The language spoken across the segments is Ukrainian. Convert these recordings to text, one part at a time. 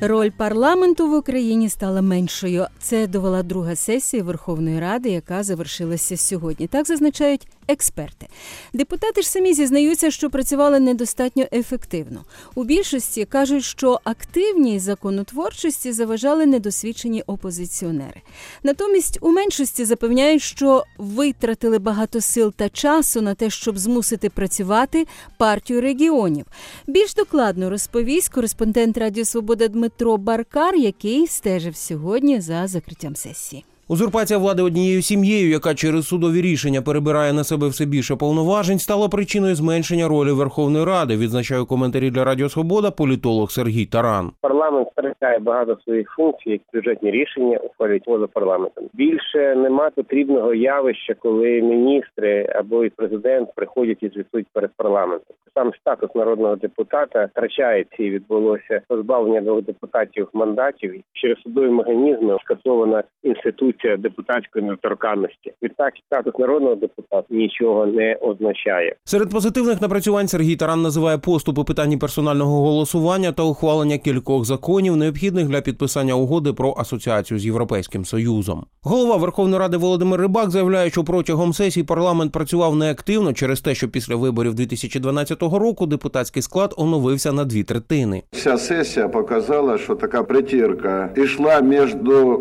Роль парламенту в Україні стала меншою. Це довела друга сесія Верховної Ради, яка завершилася сьогодні. Так зазначають експерти. Депутати ж самі зізнаються, що працювали недостатньо ефективно. У більшості кажуть, що активній законотворчості заважали недосвідчені опозиціонери. Натомість у меншості запевняють, що витратили багато сил та часу на те, щоб змусити працювати партію регіонів. Більш докладно розповість кореспондент Радіо Свобода Дмитро Баркар, який стежив сьогодні за закриттям сесії. Узурпація влади однією сім'єю, яка через судові рішення перебирає на себе все більше повноважень, стала причиною зменшення ролі Верховної Ради, відзначає у коментарі для Радіо Свобода політолог Сергій Таран. Парламент втрачає багато своїх функцій, як бюджетні рішення ухвалюють поза парламентом. Більше нема потрібного явища, коли міністри або і президент приходять і звітують перед парламентом. Сам статус народного депутата втрачається і відбулося позбавлення двох депутатів мандатів. Через судові механізми скасована інституція депутатської недоторканності. Відтак статус народного депутата нічого не означає. Серед позитивних напрацювань Сергій Таран називає поступ у питанні персонального голосування та ухвалення кількох законів, необхідних для підписання угоди про асоціацію з Європейським Союзом. Голова Верховної Ради Володимир Рибак заявляє, що протягом сесії парламент працював неактивно через те, що після виборів 2012 року депутатський склад оновився на 2/3. Ця сесія показала, що така притірка йшла між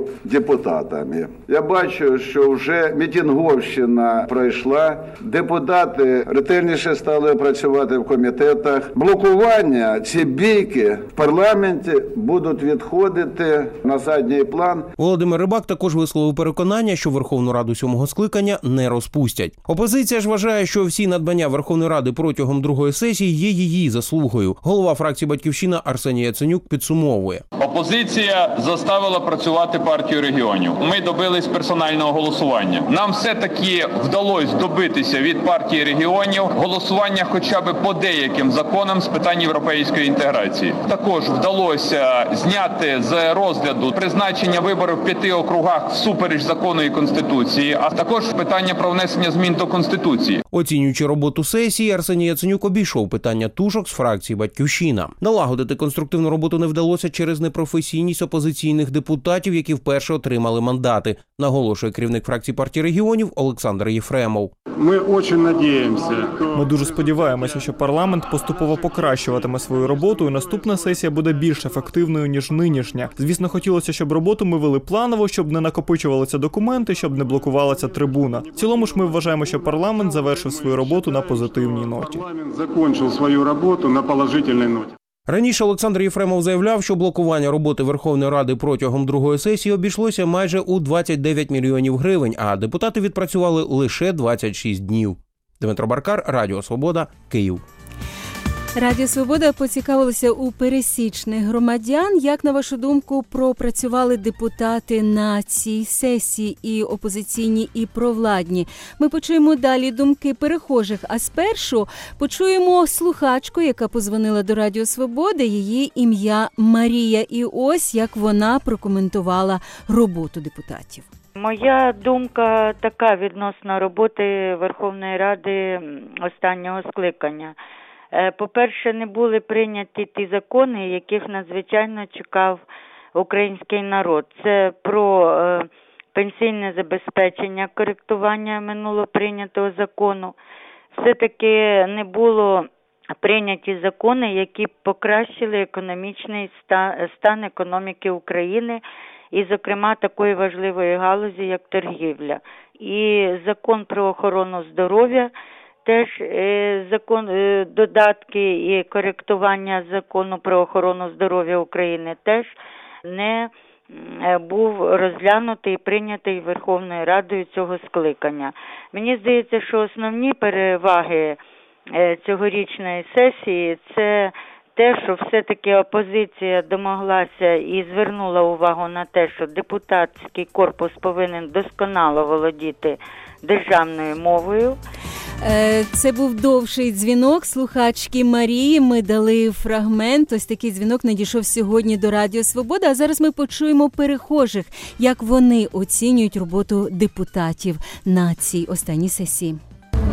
депутатами. Я бачу, що вже мітинговщина пройшла, депутати ретельніше стали працювати в комітетах. Блокування, ці бійки в парламенті будуть відходити на задній план. Володимир Рибак також висловив переконання, що Верховну Раду 7-го скликання не розпустять. Опозиція ж вважає, що всі надбання Верховної Ради протягом другої сесії є її заслугою. Голова фракції «Батьківщина» Арсеній Яценюк підсумовує. Опозиція заставила працювати партію регіонів. Ми добились персонального голосування. Нам все-таки вдалося добитися від партії регіонів голосування хоча б по деяким законам з питань європейської інтеграції. Також вдалося зняти з розгляду призначення виборів в 5 округах всупереч закону і Конституції, а також питання про внесення змін до Конституції. Оцінюючи роботу сесії, Арсеній Яценюк обійшов питання тушок з фракції «Батьківщина». Налагодити конструктивну роботу не вдалося через непрофесійність опозиційних депутатів, які вперше отримали мандати, наголошує керівник фракції партії регіонів Олександр Єфремов. Ми дуже сподіваємося, що парламент поступово покращуватиме свою роботу і наступна сесія буде більш ефективною, ніж нинішня. Звісно, хотілося, щоб роботу ми вели планово, щоб не накопичувалися документи, щоб не блокувалася трибуна. В цілому ж ми вважаємо, що парламент завершив свою роботу на позитивній ноті. Раніше Олександр Єфремов заявляв, що блокування роботи Верховної Ради протягом другої сесії обійшлося майже у 29 мільйонів гривень, а депутати відпрацювали лише 26 днів. Дмитро Баркар, Радіо Свобода, Київ. Радіо Свобода поцікавилося у пересічних громадян. Як, на вашу думку, пропрацювали депутати на цій сесії, і опозиційні, і провладні? Ми почуємо далі думки перехожих, а спершу почуємо слухачку, яка позвонила до Радіо Свободи. Її ім'я Марія. І ось як вона прокоментувала роботу депутатів. Моя думка така відносно роботи Верховної Ради останнього скликання. По-перше, не були прийняті ті закони, яких надзвичайно чекав український народ. Це про пенсійне забезпечення, коректування минуло прийнятого закону. Все-таки не було прийняті закони, які покращили економічний стан економіки України і, зокрема, такої важливої галузі, як торгівля. І закон про охорону здоров'я, теж закон, додатки і коректування закону про охорону здоров'я України теж не був розглянутий і прийнятий Верховною Радою цього скликання. Мені здається, що основні переваги цьогорічної сесії – це те, що все-таки опозиція домоглася і звернула увагу на те, що депутатський корпус повинен досконало володіти державною мовою. Це був довший дзвінок слухачки Марії. Ми дали фрагмент. Ось такий дзвінок надійшов сьогодні до Радіо Свобода. А зараз ми почуємо перехожих, як вони оцінюють роботу депутатів на цій останній сесії.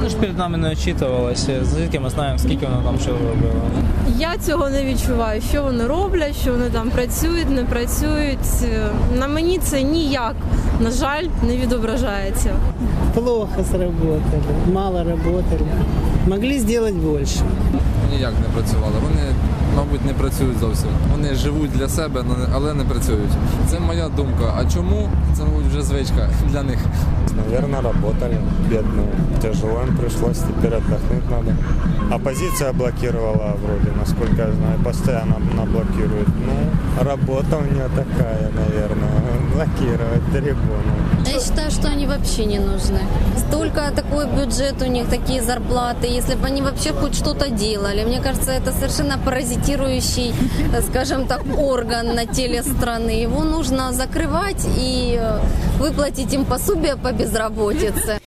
Вони ж перед нами не очитувалися, звідки ми знаємо, скільки вони там що робили. Я цього не відчуваю, що вони роблять, що вони там працюють, не працюють. На мені це ніяк, на жаль, не відображається. Плохо сработали, мало работали. Могли зробити більше. Ніяк не працювали. Вони, мабуть, не працюють зовсім. Вони живуть для себе, але не працюють. Це моя думка. А чому? Це, мабуть, вже звичка для них. Наверное, работали, бедные. Тяжело им пришлось, теперь отдохнуть надо. Оппозиция блокировала вроде, насколько я знаю, постоянно она блокирует. Ну, работа у нее такая, наверное, блокировать трибуну. Я считаю, что они вообще не нужны. Столько такой бюджет у них, такие зарплаты. Если бы они вообще хоть что-то делали. Мне кажется, это совершенно паразитирующий, скажем так, орган на теле страны. Его нужно закрывать и выплатить им пособие по безработице.